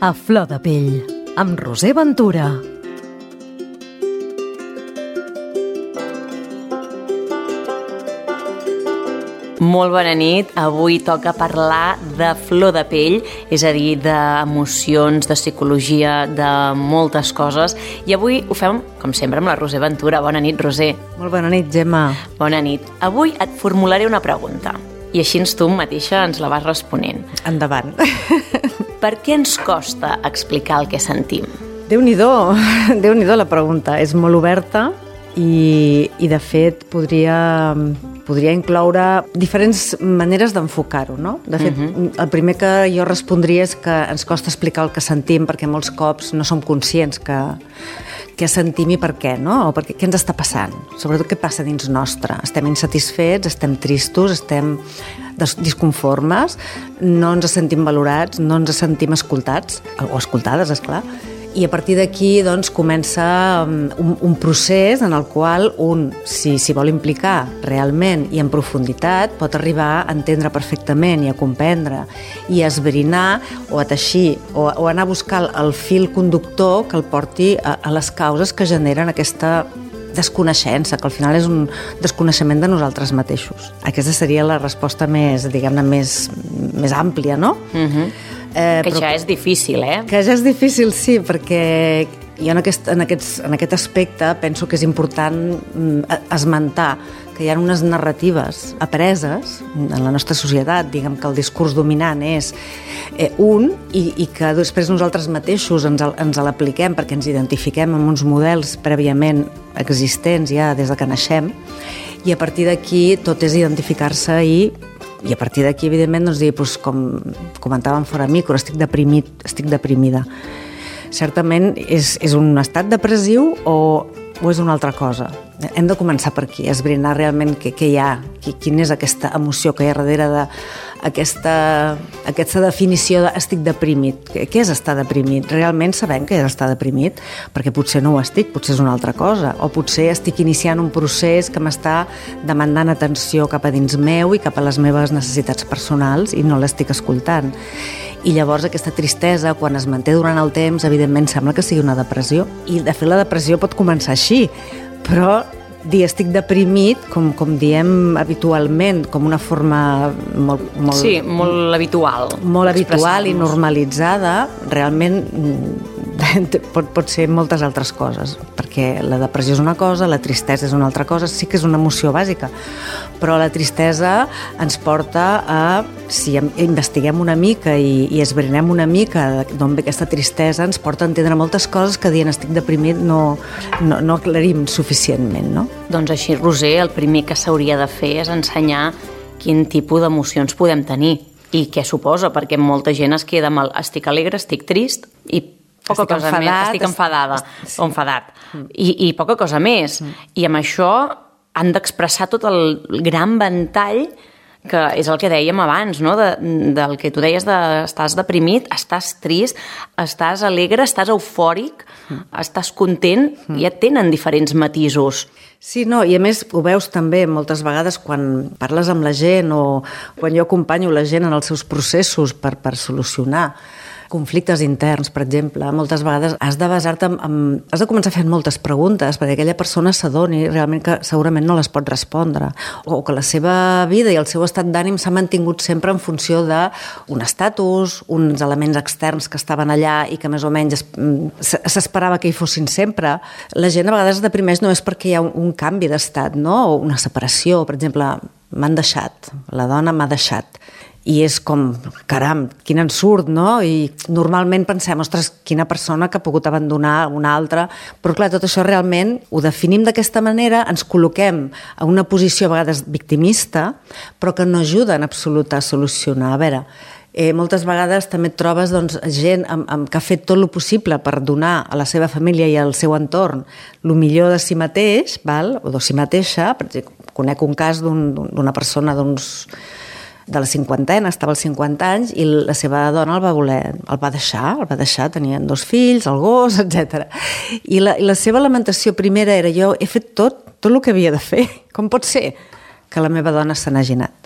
A flor de pell, amb Roser Ventura. Molt bona nit. Avui toca parlar de flor de pell, és a dir, d'emocions, de psicologia, de moltes coses. I avui ho fem, com sempre, amb la Roser Ventura. Bona nit, Roser. Molt bona nit, Gemma. Bona nit. Avui et formularé una pregunta i així tu mateixa ens la vas responent. Endavant. Per què ens costa explicar el que sentim? Déu-n'hi-do la pregunta. És molt oberta i de fet, podria incloure diferents maneres d'enfocar-ho, no? De fet, el primer que jo respondria és que ens costa explicar el que sentim perquè molts cops no som conscients què sentim i per què, no? O què ens està passant? Sobretot què passa dins nostre? Estem insatisfets, estem tristos, estem disconformes, no ens sentim valorats, no ens sentim escoltats, o escoltades, esclar. I a partir d'aquí doncs, comença un procés en el qual si s'hi vol implicar realment i en profunditat, pot arribar a entendre perfectament i a comprendre i a esbrinar o a teixir o anar a buscar el fil conductor que el porti a les causes que generen aquesta desconeixença, que al final és un desconeixement de nosaltres mateixos. Aquesta seria la resposta més, diguem-ne, més àmplia, no? Que ja és difícil, Que ja és difícil, sí, perquè jo en aquest aspecte penso que és important esmentar que hi ha unes narratives apreses en la nostra societat, diguem que el discurs dominant és i que després nosaltres mateixos ens l'apliquem perquè ens identifiquem amb uns models prèviament existents ja des de que naixem, i a partir d'aquí tot és identificar-se i a partir d'aquí, evidentment, doncs, dir, com comentàvem fora micro, estic deprimit, estic deprimida. Certament és un estat depressiu o és una altra cosa? Hem de començar per aquí, esbrinar realment què hi ha, quina és aquesta emoció que hi ha darrere d'aquesta definició de estic deprimit. Què és estar deprimit? Realment sabem què és estar deprimit? Perquè potser no ho estic, potser és una altra cosa, o potser estic iniciant un procés que m'està demandant atenció cap a dins meu i cap a les meves necessitats personals i no l'estic escoltant. I llavors aquesta tristesa, quan es manté durant el temps, evidentment sembla que sigui una depressió. I de fet la depressió pot començar així, però dir estic deprimit, com diem habitualment, com una forma molt... Sí, molt habitual. Molt habitual i normalitzada, realment pot ser moltes altres coses, perquè la depressió és una cosa, la tristesa és una altra cosa, sí que és una emoció bàsica, però la tristesa ens porta a, si investiguem una mica i esbrinem una mica d'on ve aquesta tristesa, ens porta a entendre moltes coses que dient estic deprimit no aclarim suficientment, no? Doncs així, Roser, el primer que s'hauria de fer és ensenyar quin tipus d'emocions podem tenir i què suposa, perquè molta gent es queda amb el estic alegre, estic trist i poca cosa més, estic enfadada o enfadat i poca cosa més. I amb això han d'expressar tot el gran ventall que és el que dèiem abans, no? Del que tu deies estàs deprimit, estàs trist, estàs alegre, estàs eufòric, estàs content, ja tenen diferents matisos. Sí, no, i a més ho veus també moltes vegades quan parles amb la gent o quan jo acompanyo la gent en els seus processos per solucionar conflictes interns, per exemple. Moltes vegades has de basar-te has de començar fent moltes preguntes perquè aquella persona s'adoni realment que segurament no les pot respondre o que la seva vida i el seu estat d'ànim s'ha mantingut sempre en funció d'un estatus, uns elements externs que estaven allà i que més o menys s'esperava que hi fossin sempre. La gent a vegades es deprimeix no és perquè hi ha un canvi d'estat, no? O una separació, per exemple, m'han deixat, la dona m'ha deixat. I és com, caram, quin ensurt, no? I normalment pensem, ostres, quina persona que ha pogut abandonar una altra, però clar, tot això realment ho definim d'aquesta manera, ens col·loquem a una posició a vegades victimista, però que no ajuda en absolut a solucionar. A veure, moltes vegades també et trobes gent que ha fet tot el possible per donar a la seva família i al seu entorn el millor de si mateix, o de si mateixa. Per exemple, conec un cas d'una persona de la cinquantena, estava als 50 anys i la seva dona el va deixar, tenien 2 fills, el gos, etc. I la seva lamentació primera era jo he fet tot el que havia de fer, com pot ser que la meva dona se n'hagi anat?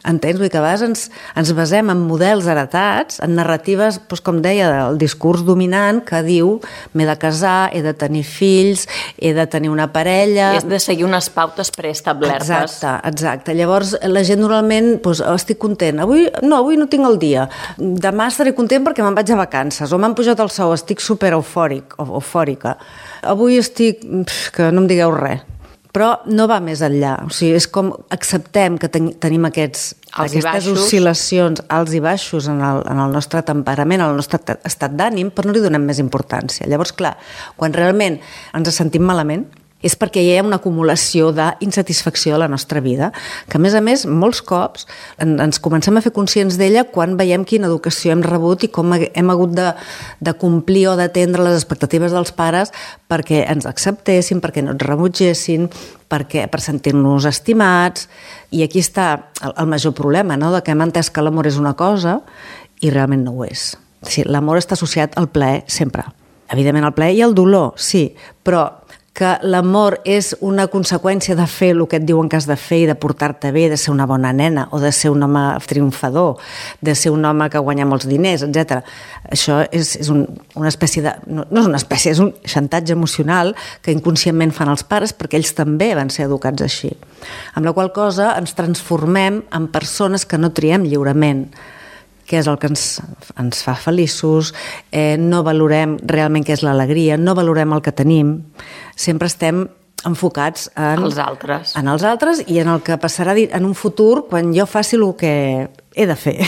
Entens? Vull dir que a vegades ens basem en models heretats, en narratives, doncs, com deia, el discurs dominant que diu m'he de casar, he de tenir fills, he de tenir una parella... És de seguir unes pautes preestablertes. Exacte. Llavors, la gent normalment, doncs, estic content. Avui no tinc el dia. Demà estaré content perquè me'n vaig a vacances, o m'han pujat el sou, estic super eufòrica. Avui estic... que no em digueu res. Però no va més enllà. O sigui, és com acceptem que tenim aquestes oscil·lacions alts i baixos en el nostre temperament, en el nostre estat d'ànim, però no li donem més importància. Llavors, clar, quan realment ens sentim malament, és perquè hi ha una acumulació d'insatisfacció a la nostra vida, que a més, molts cops ens comencem a fer conscients d'ella quan veiem quina educació hem rebut i com hem hagut de complir o d'atendre les expectatives dels pares perquè ens acceptessin, perquè no ens rebutgessin, per sentir-nos estimats. I aquí està el major problema, no? De que hem entès que l'amor és una cosa i realment no ho és. Sí, l'amor està associat al plaer sempre. Evidentment el plaer i el dolor, sí, però que l'amor és una conseqüència de fer el que et diuen que has de fer i de portar-te bé, de ser una bona nena o de ser un home triomfador, de ser un home que guanya molts diners, etc. Això és una espècie de... No és una espècie, és un xantatge emocional que inconscientment fan els pares perquè ells també van ser educats així. Amb la qual cosa ens transformem en persones que no triem lliurement, què és el que ens fa feliços, no valorem realment què és l'alegria, no valorem el que tenim, sempre estem enfocats en els altres i en el que passarà en un futur quan jo faci el que he de fer.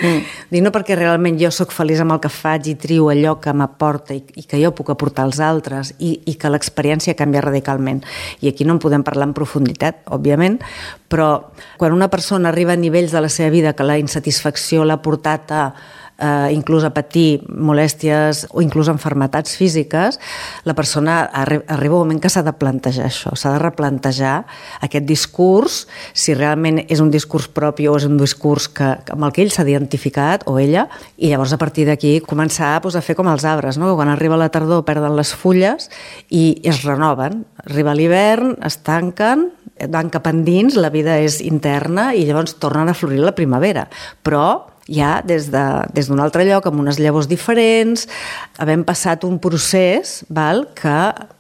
No perquè realment jo sóc feliç amb el que faig i trio allò que m'aporta i que jo puc aportar als altres i que l'experiència canvia radicalment. I aquí no en podem parlar en profunditat, òbviament, però quan una persona arriba a nivells de la seva vida que la insatisfacció l'ha portat a inclús a patir molèsties o inclús enfermetats físiques, la persona arriba un moment que s'ha de plantejar això, s'ha de replantejar aquest discurs, si realment és un discurs propi o és un discurs amb el que ell s'ha identificat, o ella, i llavors a partir d'aquí començar a fer com els arbres, no? Que quan arriba la tardor perden les fulles i es renoven. Arriba l'hivern, es tanquen, van cap endins, la vida és interna i llavors tornen a florir la primavera. Però ja des d'un altre lloc, amb unes llavors diferents, havent passat un procés que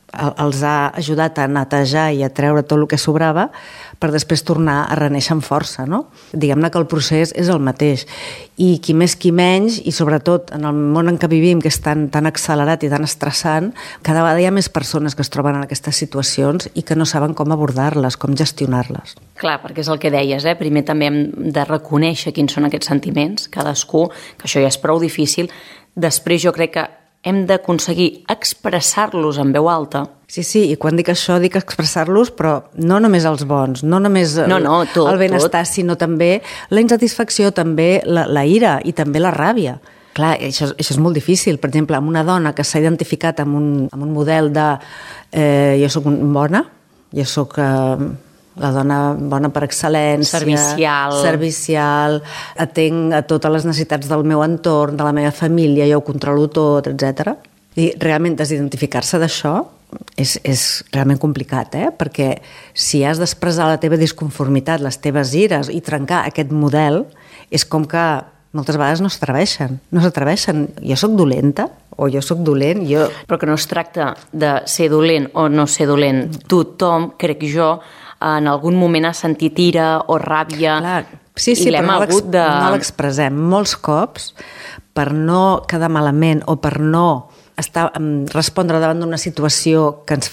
els ha ajudat a netejar i a treure tot el que sobrava per després tornar a reneixer amb força, no? Diguem-ne que el procés és el mateix. I qui més qui menys, i sobretot en el món en què vivim, que és tan accelerat i tan estressant, cada vegada hi ha més persones que es troben en aquestes situacions i que no saben com abordar-les, com gestionar-les. Clar, perquè és el que deies, primer també hem de reconèixer quins són aquests sentiments, cadascú, que això ja és prou difícil. Després jo crec que hem d'aconseguir expressar-los en veu alta. Sí, i quan dic això dic expressar-los, però no només els bons, no només tot, el benestar, sinó també la insatisfacció, també la ira i també la ràbia. Clar, això és molt difícil. Per exemple, amb una dona que s'ha identificat amb un model de jo soc bona, jo soc la dona bona per excel·lència, servicial, atenc a totes les necessitats del meu entorn, de la meva família, jo ho controlo tot, etc. I realment desidentificar-se d'això és realment complicat, perquè si has d'expressar la teva disconformitat, les teves ires i trencar aquest model, és com que moltes vegades no s'atreveixen. Jo soc dolenta o jo soc dolent. Però que no es tracta de ser dolent o no ser dolent. Tothom, crec jo, en algun moment ha sentit ira o ràbia. Clar, sí, i l'hem hagut de... no l'expressem. Molts cops, per no quedar malament o per no respondre davant d'una situació que ens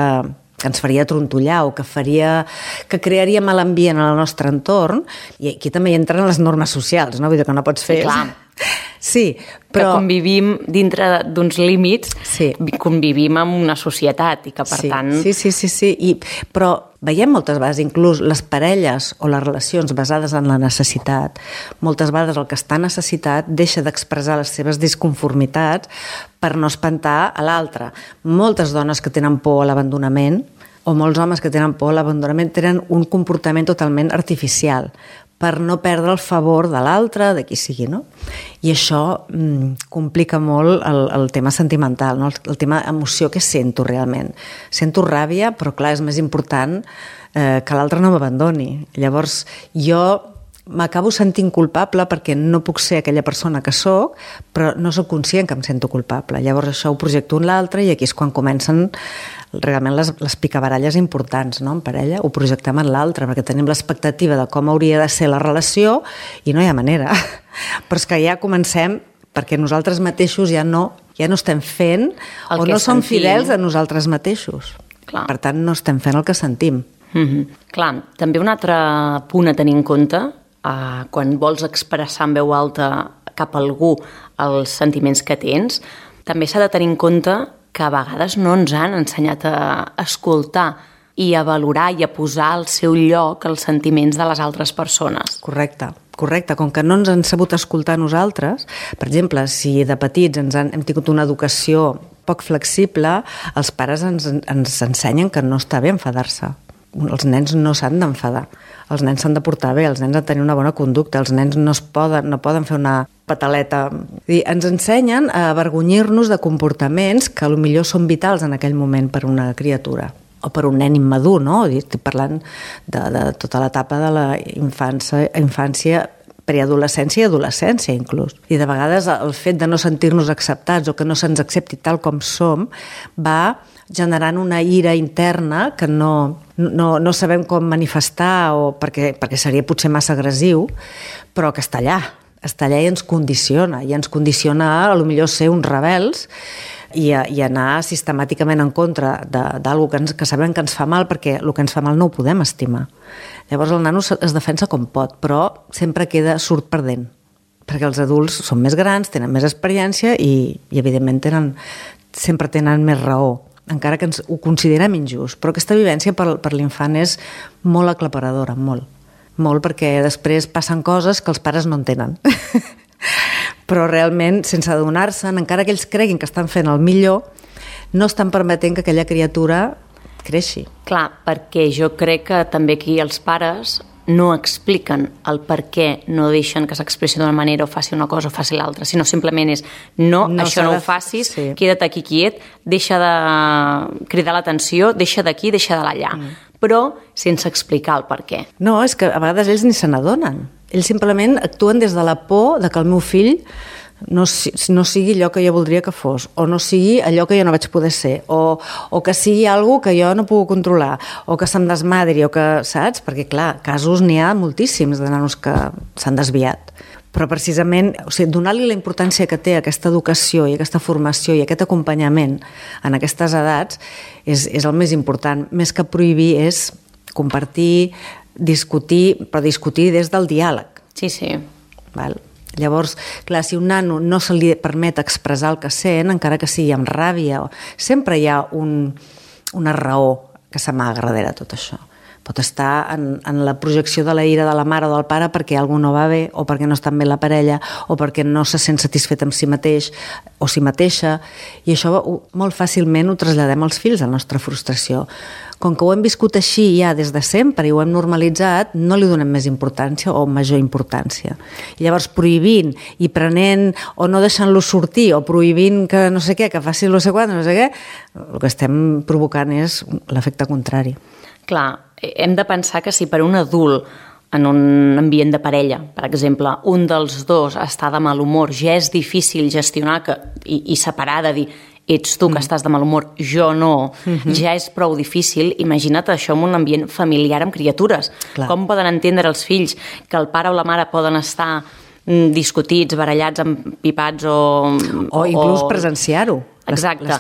faria trontollar o que crearia mal ambient al nostre entorn, i aquí també hi entren les normes socials, no? Vull dir que no pots fer... Sí, clar. Sí, però... Que convivim dintre d'uns límits, sí. Convivim en una societat i que, per tant... Sí. Però veiem moltes vegades, inclús les parelles o les relacions basades en la necessitat, moltes vegades el que està necessitat deixa d'expressar les seves disconformitats per no espantar a l'altre. Moltes dones que tenen por a l'abandonament o molts homes que tenen por a l'abandonament tenen un comportament totalment artificial per no perdre el favor de l'altre, de qui sigui, no? I això complica molt el tema sentimental, no? El tema emoció que sento realment. Sento ràbia, però clar, és més important que l'altre no m'abandoni. Llavors, jo m'acabo sentint culpable perquè no puc ser aquella persona que sóc, però no sóc conscient que em sento culpable. Llavors això ho projecto en l'altre i aquí és quan comencen realment les picabaralles importants, no? En parella ho projectem en l'altre perquè tenim l'expectativa de com hauria de ser la relació i no hi ha manera. Però és que ja comencem perquè nosaltres mateixos ja no estem fent o no som fidels a nosaltres mateixos. Clar. Per tant, no estem fent el que sentim. Clar, també un altre punt a tenir en compte quan vols expressar en veu alta cap a algú els sentiments que tens, també s'ha de tenir en compte que a vegades no ens han ensenyat a escoltar i a valorar i a posar al seu lloc els sentiments de les altres persones. Correcte. Com que no ens han sabut escoltar nosaltres, per exemple, si de petits hem tingut una educació poc flexible, els pares ens ensenyen que no està bé enfadar-se. Els nens no s'han d'enfadar, els nens s'han de portar bé, els nens han de tenir una bona conducta, els nens no poden fer una pataleta. Ens ensenyen a avergonyir-nos de comportaments que potser són vitals en aquell moment per una criatura o per un nen immadur, no? Estic parlant de tota l'etapa de la infància, preadolescència i adolescència inclús. I de vegades el fet de no sentir-nos acceptats o que no se'ns accepti tal com som va generant una ira interna que no sabem com manifestar o perquè seria potser massa agressiu, però que està allà i ens condiciona, a potser ser uns rebels i anar sistemàticament en contra d'alguna cosa que sabem que ens fa mal, perquè el que ens fa mal no ho podem estimar. Llavors el nano es defensa com pot, però sempre surt perdent, perquè els adults són més grans, tenen més experiència i evidentment sempre tenen més raó, encara que ho considerem injust. Però aquesta vivència per l'infant és molt aclaparadora, molt, perquè després passen coses que els pares no entenen. Però realment, sense adonar-se'n, encara que ells creguin que estan fent el millor, no estan permetent que aquella criatura creixi. Clar, perquè jo crec que també aquí els pares no expliquen el per què no deixen que s'expressi d'una manera o faci una cosa o faci l'altra, sinó simplement és no això no ho facis, queda't aquí quiet, deixa de cridar l'atenció, deixa d'aquí, deixa de l'allà. Però sense explicar el per què. No, és que a vegades ells ni se n'adonen. Ells simplement actuen des de la por de que el meu fill no sigui allò que jo voldria que fos, o no sigui allò que jo no vaig poder ser, o que sigui alguna que jo no puc controlar, o que se'm desmadri, o que, saps? Perquè, clar, casos n'hi ha moltíssims de nanos que s'han desviat. Però precisament, donar-li la importància que té aquesta educació i aquesta formació i aquest acompanyament en aquestes edats és el més important. Més que prohibir és compartir, discutir, però discutir des del diàleg. Sí. Val? Llavors, clar, si un nano no se li permet expressar el que sent, encara que sigui amb ràbia, sempre hi ha una raó que s'amaga darrere tot això. Pot estar en la projecció de la ira de la mare o del pare perquè alguna no va bé, o perquè no està bé la parella, o perquè no se sent satisfet amb si mateix o si mateixa, i això molt fàcilment ho traslladem als fills, la nostra frustració. Com que ho hem viscut així ja des de sempre i ho hem normalitzat, no li donem més importància o major importància. I llavors prohibint i prenent o no deixant-lo sortir o prohibint que no sé què, que faci no sé quan, no sé què, el que estem provocant és l'efecte contrari. Clar, hem de pensar que si per un adult en un ambient de parella, per exemple, un dels dos està de mal humor, ja és difícil gestionar i separar de dir ets tu que estàs de mal humor, jo no, ja és prou difícil. Imagina't això en un ambient familiar amb criatures. Clar. Com poden entendre els fills que el pare o la mare poden estar discutits, barallats, empipats o inclús presenciar-ho. Exacte.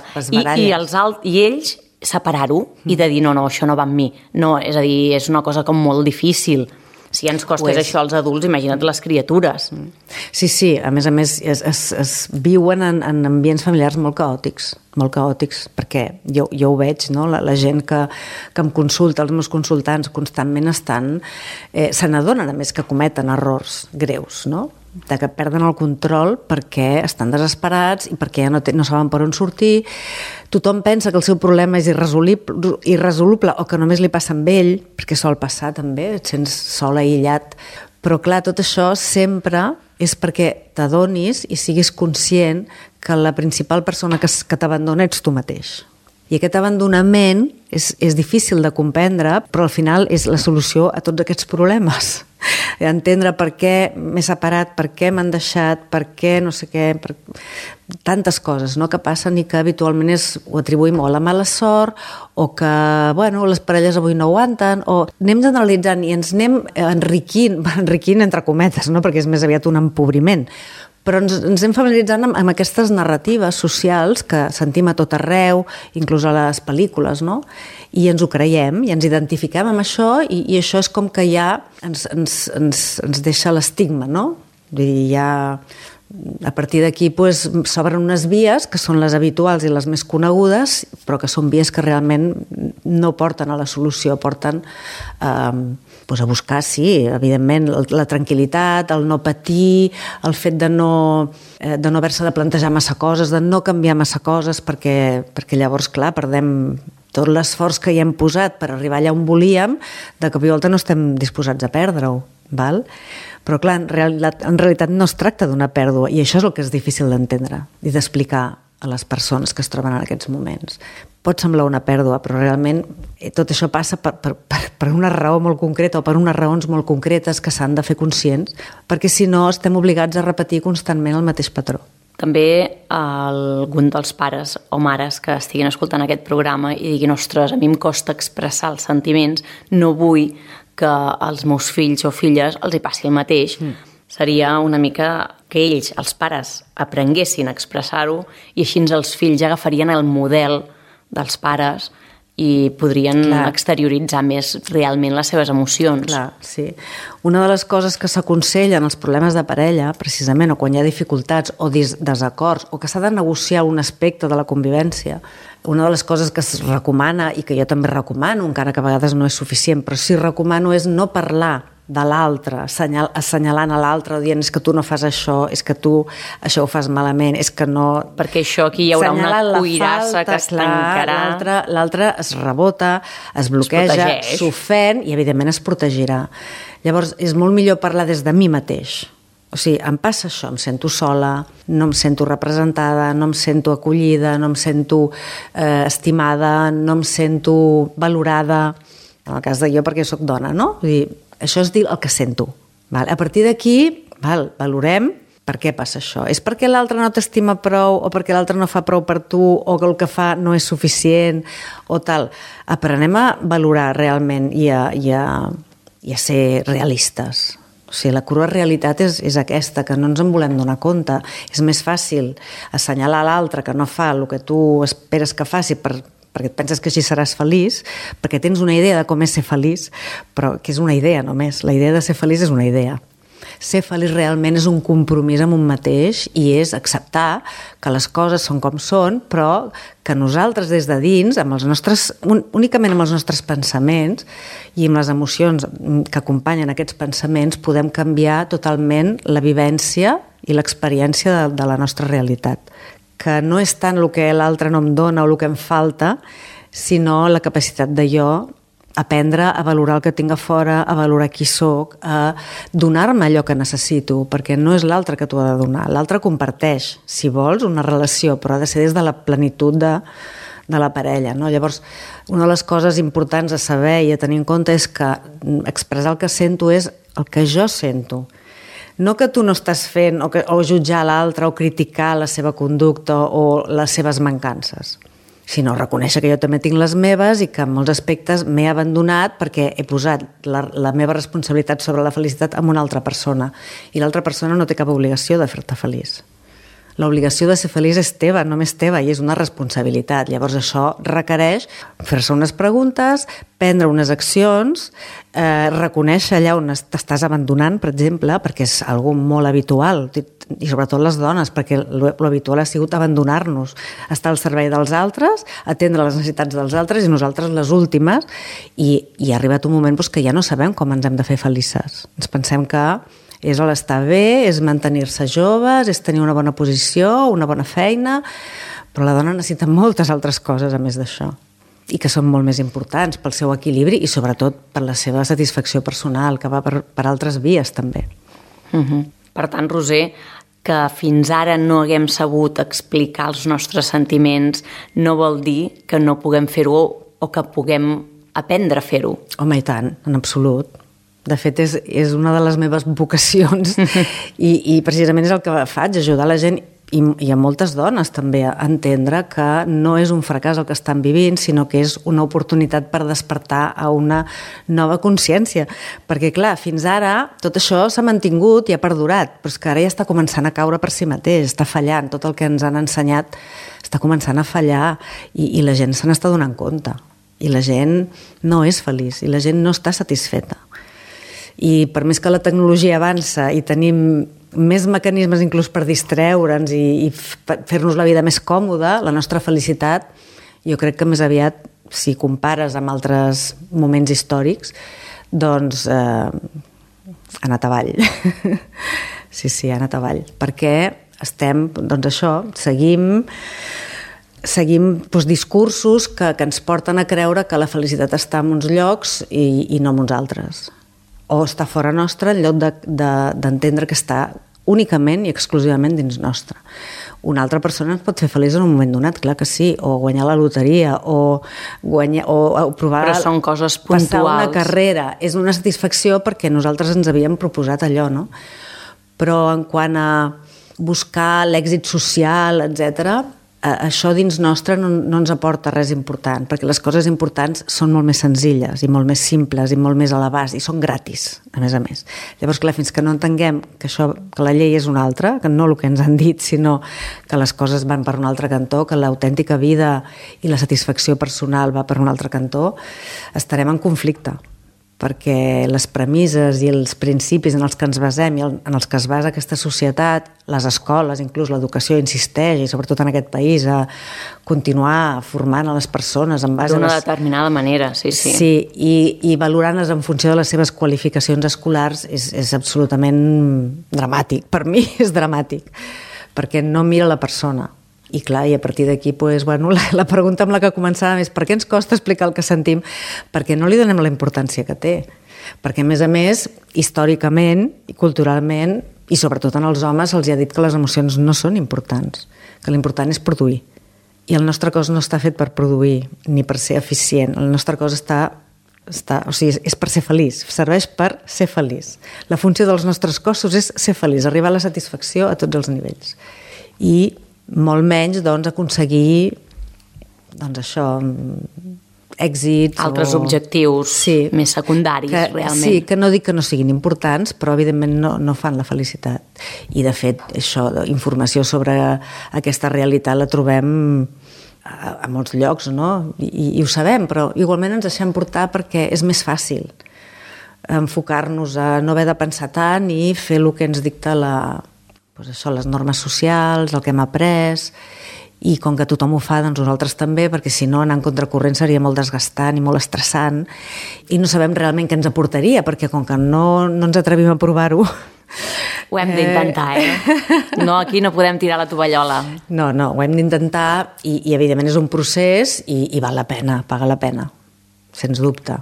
I ells separar-ho i de dir no, això no va amb mi. No, és a dir, és una cosa com molt difícil. Si ens costés això als adults, imagina't les criatures. Sí, a més es viuen en ambients familiars molt caòtics, perquè jo ho veig, no? La gent que em consulta, els meus consultants constantment se n'adonen a més que cometen errors greus, no? De que perden el control perquè estan desesperats i perquè ja no saben per on sortir. Tothom pensa que el seu problema és irresoluble o que només li passa amb ell, perquè sol passar també, et sents sol, aïllat. Però clar, tot això sempre és perquè t'adonis i siguis conscient que la principal persona que t'abandona ets tu mateix. I aquest abandonament és difícil de comprendre, però al final és la solució a tots aquests problemes. entendre per què m'he separat, per què m'han deixat, per què no sé què, tantes coses, no?, que passen i que habitualment ho atribuïm o a la mala sort o que, bueno, les parelles avui no aguanten, o anem generalitzant i ens anem enriquint entre cometes, no?, perquè és més aviat un empobriment, però ens anem familiaritzant amb aquestes narratives socials que sentim a tot arreu, inclús a les pel·lícules, no?, i ens ho creiem i ens identifiquem amb això i això és com que ja ens deixa l'estigma, no? Vull dir, ja a partir d'aquí s'obren unes vies que són les habituals i les més conegudes, però que són vies que realment no porten a la solució, porten a buscar, sí, evidentment, la tranquil·litat, el no patir, el fet de no haver-se de plantejar massa coses, de no canviar massa coses, perquè llavors, clar, perdem tot l'esforç que hi hem posat per arribar allà on volíem, de cop i volta no estem disposats a perdre-ho, val? Però clar, en realitat no es tracta d'una pèrdua, i això és el que és difícil d'entendre i d'explicar a les persones que es troben en aquests moments. Pot semblar una pèrdua, però realment tot això passa per una raó molt concreta o per unes raons molt concretes que s'han de fer conscients, perquè si no estem obligats a repetir constantment el mateix patró. També algun dels pares o mares que estiguin escoltant aquest programa i diguin, ostres, a mi em costa expressar els sentiments, no vull que als meus fills o filles els hi passi el mateix. Seria una mica que ells, els pares, aprenguessin a expressar-ho i així els fills agafarien el model dels pares i podrien exterioritzar més realment les seves emocions. Clar, sí. Una de les coses que s'aconsella en els problemes de parella, precisament, o quan hi ha dificultats o desacords, o que s'ha de negociar un aspecte de la convivència, una de les coses que es recomana, i que jo també recomano, encara que a vegades no és suficient, però sí recomano, és no parlar de l'altre, assenyalant a l'altre, dient és que tu no fas això, és que tu això ho fas malament, és que no... Perquè això aquí hi haurà una cuirassa que es tancarà. L'altre es rebota, es bloqueja, s'ofèn i evidentment es protegirà. Llavors és molt millor parlar des de mi mateix. O sigui, em passa això, em sento sola, no em sento representada, no em sento acollida, no em sento estimada, no em sento valorada, en el cas de jo perquè sóc dona, no? Vull dir, això és dir el que sento. A partir d'aquí, valorem per què passa això. És perquè l'altre no t'estima prou o perquè l'altre no fa prou per tu o que el que fa no és suficient o tal. Aprenem a valorar realment i a ser realistes. O sigui, la crua realitat és aquesta, que no ens en volem donar compte. És més fàcil assenyalar l'altre que no fa el que tu esperes que faci perquè et penses que així seràs feliç, perquè tens una idea de com és ser feliç, però que és una idea només. La idea de ser feliç és una idea. Ser feliç realment és un compromís amb un mateix i és acceptar que les coses són com són, però que nosaltres des de dins, únicament amb els nostres pensaments i amb les emocions que acompanyen aquests pensaments, podem canviar totalment la vivència i l'experiència de la nostra realitat. Que no és tant el que l'altre no em dona o el que em falta, sinó la capacitat de jo aprendre a valorar el que tinc a fora, a valorar qui sóc, a donar-me allò que necessito, perquè no és l'altre que t'ho ha de donar. L'altre comparteix, si vols, una relació, però ha de ser des de la plenitud de la parella, no? Llavors, una de les coses importants a saber i a tenir en compte és que expressar el que sento és el que jo sento. No que tu no estàs fent o jutjar l'altre o criticar la seva conducta o les seves mancances, sinó reconèixer que jo també tinc les meves i que en molts aspectes m'he abandonat perquè he posat la meva responsabilitat sobre la felicitat en una altra persona i l'altra persona no té cap obligació de fer-te feliç. L'obligació de ser feliç és teva, només teva, i és una responsabilitat. Llavors això requereix fer-se unes preguntes, prendre unes accions, reconèixer allà on t'estàs abandonant, per exemple, perquè és algo molt habitual, i sobretot les dones, perquè l'habitual ha sigut abandonar-nos, estar al servei dels altres, atendre les necessitats dels altres i nosaltres les últimes, i ha arribat un moment que ja no sabem com ens hem de fer felices. Ens pensem que és l'estar bé, és mantenir-se joves, és tenir una bona posició, una bona feina, però la dona necessita moltes altres coses a més d'això i que són molt més importants pel seu equilibri i sobretot per la seva satisfacció personal, que va per altres vies també. Per tant, Roser, que fins ara no haguem sabut explicar els nostres sentiments no vol dir que no puguem fer-ho o que puguem aprendre a fer-ho. Home, i tant, en absolut. De fet, és una de les meves vocacions i precisament és el que faig, ajudar la gent i a moltes dones també a entendre que no és un fracàs el que estan vivint, sinó que és una oportunitat per despertar a una nova consciència. Perquè, clar, fins ara tot això s'ha mantingut i ha perdurat, però és que ara ja està començant a caure per si mateix, està fallant, tot el que ens han ensenyat està començant a fallar i la gent se n'està donant compte. I la gent no és feliç, i la gent no està satisfeta. I per més que la tecnologia avança i tenim més mecanismes inclús per distreure'ns i fer-nos la vida més còmoda, la nostra felicitat, jo crec que més aviat, si compares amb altres moments històrics, doncs ha anat avall. Sí, ha anat avall. Perquè estem, doncs això, seguim discursos que ens porten a creure que la felicitat està en uns llocs i no en uns altres. O està fora nostra en lloc d'entendre que està únicament i exclusivament dins nostra. Una altra persona ens pot fer feliç en un moment donat, clar que sí, o guanyar la loteria, o provar... Però són coses puntuals. Passar una carrera. És una satisfacció perquè nosaltres ens havíem proposat allò, no? Però en quant a buscar l'èxit social, etc., això dins nostre no ens aporta res important, perquè les coses importants són molt més senzilles i molt més simples i molt més elevats i són gratis, a més a més. Llavors, clar, fins que no entenguem que la llei és una altra, que no el que ens han dit, sinó que les coses van per un altre cantó, que l'autèntica vida i la satisfacció personal va per un altre cantó, estarem en conflicte, perquè les premisses i els principis en els que ens basem i en els que es basa aquesta societat, les escoles, inclús l'educació, insisteix, i sobretot en aquest país, a continuar formant a les persones en base d'una determinada manera, sí. Sí, i valorant-les en funció de les seves qualificacions escolars és absolutament dramàtic. Per mi és dramàtic, perquè no mira la persona. I clar, i a partir d'aquí, la pregunta amb la que començàvem és per què ens costa explicar el que sentim? Perquè no li donem la importància que té. Perquè, a més, històricament i culturalment, i sobretot en els homes, se'ls ha dit que les emocions no són importants, que l'important és produir. I el nostre cos no està fet per produir, ni per ser eficient. El nostre cos és per ser feliç, serveix per ser feliç. La funció dels nostres cossos és ser feliç, arribar a la satisfacció a tots els nivells. I molt menys, doncs, aconseguir èxits... Altres objectius més secundaris, realment. Sí, que no dic que no siguin importants, però evidentment no fan la felicitat. I, de fet, això, informació sobre aquesta realitat la trobem a molts llocs, no? I ho sabem, però igualment ens deixem portar perquè és més fàcil enfocar-nos a no haver de pensar tant i fer el que ens dicta les normes socials, el que hem après, i com que tothom ho fa, doncs nosaltres també, perquè si no anar en contracorrent seria molt desgastant i molt estressant, i no sabem realment què ens aportaria, perquè com que no ens atrevim a provar-ho... Ho hem d'intentar, No, aquí no podem tirar la tovallola. No, ho hem d'intentar, i evidentment és un procés, i val la pena, paga la pena, sens dubte.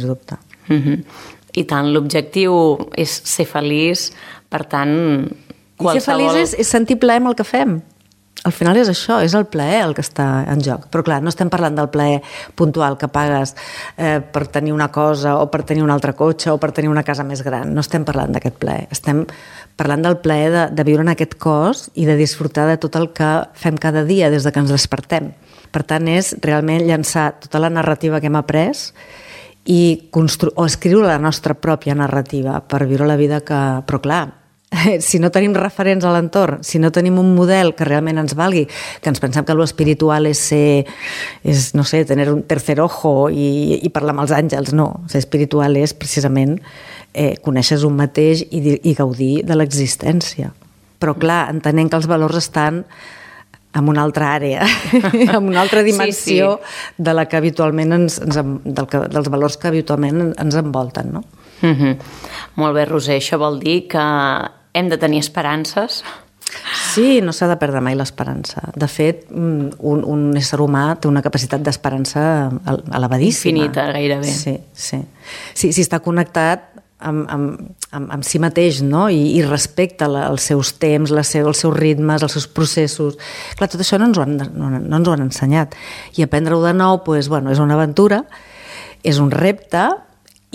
I tant, l'objectiu és ser feliç, per tant... I ser feliç és sentir plaer amb el que fem. Al final és això, és el plaer el que està en joc. Però clar, no estem parlant del plaer puntual que pagues per tenir una cosa o per tenir un altre cotxe o per tenir una casa més gran. No estem parlant d'aquest plaer. Estem parlant del plaer de viure en aquest cos i de disfrutar de tot el que fem cada dia des de que ens despertem. Per tant, és realment llançar tota la narrativa que hem après i escriure la nostra pròpia narrativa per viure la vida que... Però clar, si no tenim referents a l'entorn, si no tenim un model que realment ens valgui, que ens pensem que lo espiritual és tenir un tercer ojo i parlar amb els àngels, no. Ser espiritual és precisament conèixer un mateix i gaudir de l'existència. Però clar, entenent que els valors estan en una altra àrea, en una altra dimensió de la que habitualment dels valors que habitualment ens envolten, no? Molt bé, Roser, això vol dir que hem de tenir esperances? Sí, no s'ha de perdre mai l'esperança. De fet, un ésser humà té una capacitat d'esperança elevadíssima. Infinita, gairebé. Sí. Si està connectat amb si mateix, no? I respecta els seus temps, els seus ritmes, els seus processos. Clar, tot això no ens ho han ensenyat. I aprendre-ho de nou, és una aventura, és un repte,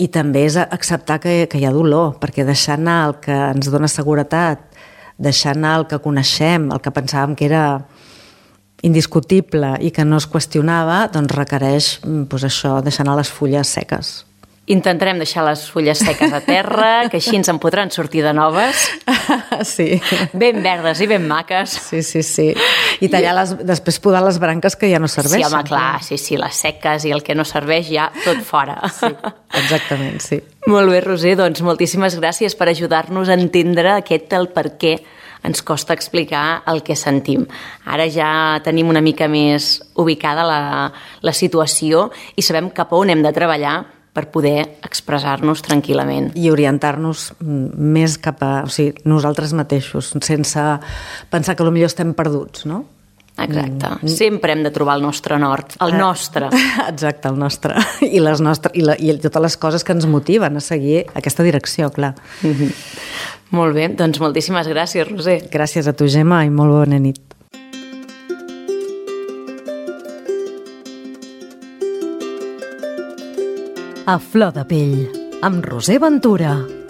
I també és acceptar que hi ha dolor, perquè deixar anar el que ens dona seguretat, deixar anar el que coneixem, el que pensàvem que era indiscutible i que no es qüestionava, doncs requereix això, deixar anar les fulles seques. Intentarem deixar les fulles seques a terra, que així ens en podran sortir de noves. Sí. Ben verdes i ben maques. Sí. I tallar després podar les branques que ja no serveixen. Sí, home, clar, sí, les seques i el que no serveix ja tot fora. Sí, exactament, sí. Molt bé, Roser, doncs moltíssimes gràcies per ajudar-nos a entendre el per què ens costa explicar el que sentim. Ara ja tenim una mica més ubicada la situació i sabem cap a on hem de treballar per poder expressar-nos tranquil·lament. I orientar-nos més cap a nosaltres mateixos, sense pensar que potser estem perduts, no? Exacte. Sempre hem de trobar el nostre nord, el nostre. Exacte, el nostre. I totes les coses que ens motiven a seguir aquesta direcció, clar. Molt bé, doncs moltíssimes gràcies, Roser. Gràcies a tu, Gemma, i molt bona nit. A flor de pell, amb Roser Ventura.